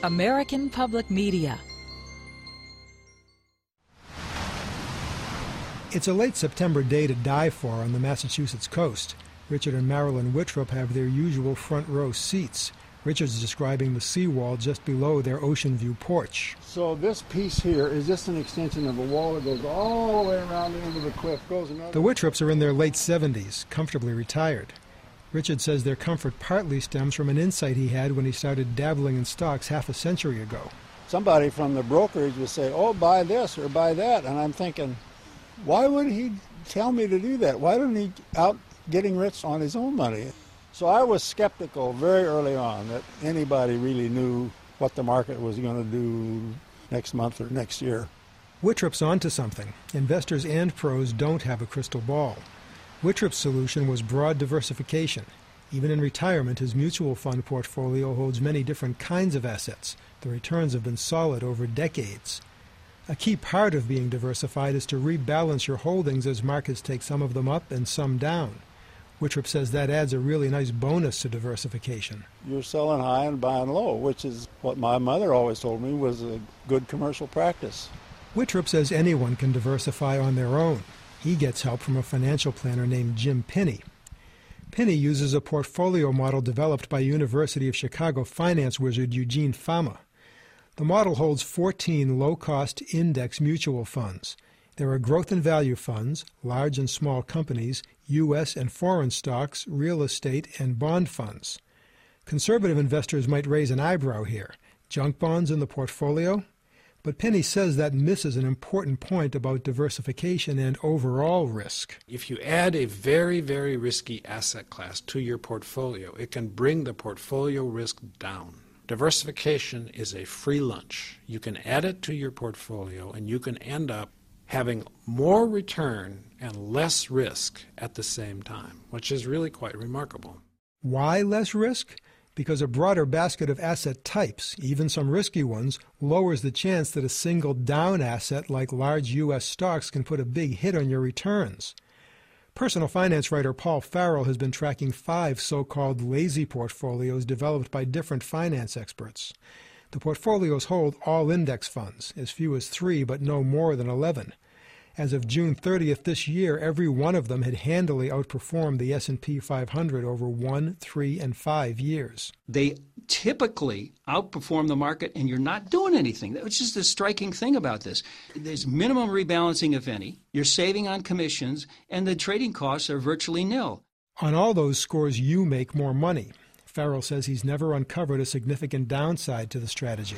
American Public Media. It's a late September day to die for on the Massachusetts coast. Richard and Marilyn Wittrup have their usual front row seats. Richard's describing the seawall just below their ocean view porch. So this piece here is just an extension of a wall that goes all the way around the end of the cliff. The Wittrups are in their late 70s, comfortably retired. Richard says their comfort partly stems from an insight he had when he started dabbling in stocks half a century ago. Somebody from the brokerage would say, oh, buy this or buy that. And I'm thinking, why would he tell me to do that? Why isn't he out getting rich on his own money? So I was skeptical very early on that anybody really knew what the market was going to do next month or next year. Wittrup's onto something. Investors and pros don't have a crystal ball. Wittrup's solution was broad diversification. Even in retirement, his mutual fund portfolio holds many different kinds of assets. The returns have been solid over decades. A key part of being diversified is to rebalance your holdings as markets take some of them up and some down. Wittrup says that adds a really nice bonus to diversification. You're selling high and buying low, which is what my mother always told me was a good commercial practice. Wittrup says anyone can diversify on their own. He gets help from a financial planner named Jim Pinney. Pinney uses a portfolio model developed by University of Chicago finance wizard Eugene Fama. The model holds 14 low-cost index mutual funds. There are growth and value funds, large and small companies, U.S. and foreign stocks, real estate, and bond funds. Conservative investors might raise an eyebrow here. Junk bonds in the portfolio? But Pinney says that misses an important point about diversification and overall risk. If you add a very, very risky asset class to your portfolio, it can bring the portfolio risk down. Diversification is a free lunch. You can add it to your portfolio and you can end up having more return and less risk at the same time, which is really quite remarkable. Why less risk? Because a broader basket of asset types, even some risky ones, lowers the chance that a single down asset like large U.S. stocks can put a big hit on your returns. Personal finance writer Paul Farrell has been tracking 5 so-called lazy portfolios developed by different finance experts. The portfolios hold all index funds, as few as 3 but no more than 11. As of June 30th this year, every one of them had handily outperformed the S&P 500 over 1, 3, and 5 years. They typically outperform the market, and you're not doing anything. That's just the striking thing about this. There's minimum rebalancing, if any. You're saving on commissions, and the trading costs are virtually nil. On all those scores, you make more money. Farrell says he's never uncovered a significant downside to the strategy.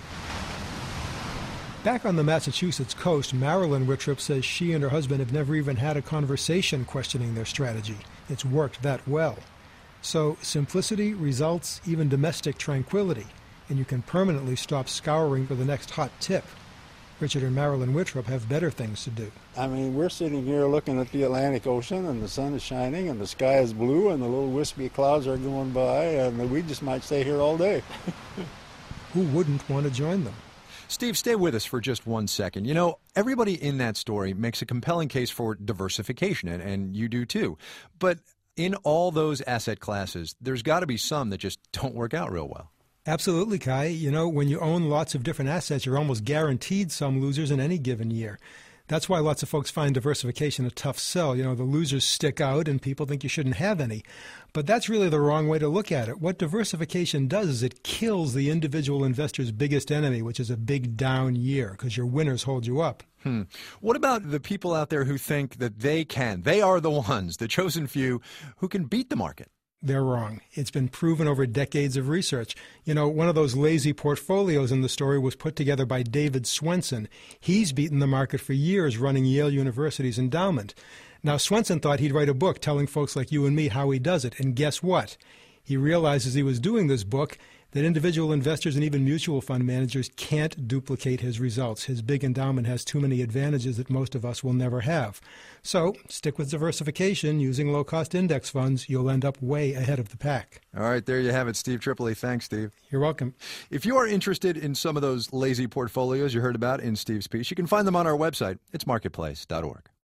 Back on the Massachusetts coast, Marilyn Wittrup says she and her husband have never even had a conversation questioning their strategy. It's worked that well. So simplicity, results, even domestic tranquility, and you can permanently stop scouring for the next hot tip. Richard and Marilyn Wittrup have better things to do. I mean, we're sitting here looking at the Atlantic Ocean, and the sun is shining, and the sky is blue, and the little wispy clouds are going by, and we just might stay here all day. Who wouldn't want to join them? Steve, stay with us for just 1 second. You know, everybody in that story makes a compelling case for diversification, and you do too. But in all those asset classes, there's got to be some that just don't work out real well. Absolutely, Kai. You know, when you own lots of different assets, you're almost guaranteed some losers in any given year. That's why lots of folks find diversification a tough sell. You know, the losers stick out and people think you shouldn't have any. But that's really the wrong way to look at it. What diversification does is it kills the individual investor's biggest enemy, which is a big down year, because your winners hold you up. What about the people out there who think that they are the ones, the chosen few, who can beat the market? They're wrong. It's been proven over decades of research. You know, one of those lazy portfolios in the story was put together by David Swensen. He's beaten the market for years running Yale University's endowment. Now, Swensen thought he'd write a book telling folks like you and me how he does it. And guess what? He realized as he was doing this book that individual investors and even mutual fund managers can't duplicate his results. His big endowment has too many advantages that most of us will never have. So stick with diversification using low-cost index funds. You'll end up way ahead of the pack. All right, there you have it, Steve Tripoli. Thanks, Steve. You're welcome. If you are interested in some of those lazy portfolios you heard about in Steve's piece, you can find them on our website. It's marketplace.org.